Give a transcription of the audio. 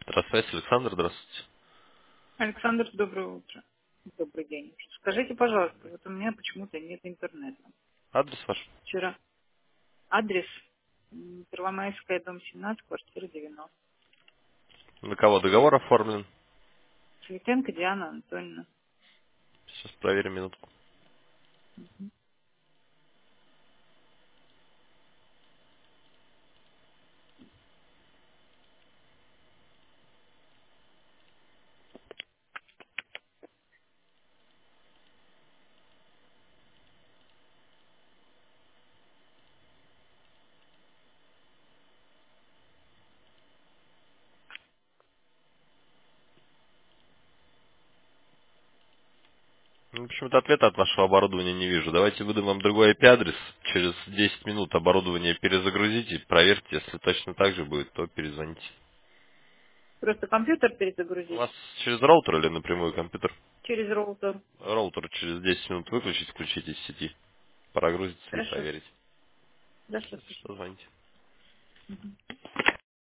Здравствуйте, Александр, здравствуйте. Александр, доброе утро. Добрый день. Скажите, пожалуйста, вот у меня почему-то нет интернета. Адрес ваш? Вчера адрес Первомайская, дом 17, квартира 90. На кого договор оформлен? Светенко Диана Анатольевна. Сейчас проверим минутку. Почему-то ответа от вашего оборудования не вижу. Давайте выдам вам другой IP-адрес. Через 10 минут оборудование перезагрузите. Проверьте, если точно так же будет, то перезвоните. Просто компьютер У перезагрузить вас через роутер или напрямую компьютер? через роутер. Роутер через 10 минут выключить, включить из сети. Прогрузится и Хорошо. проверить. Хорошо, Если что, спасибо. звоните.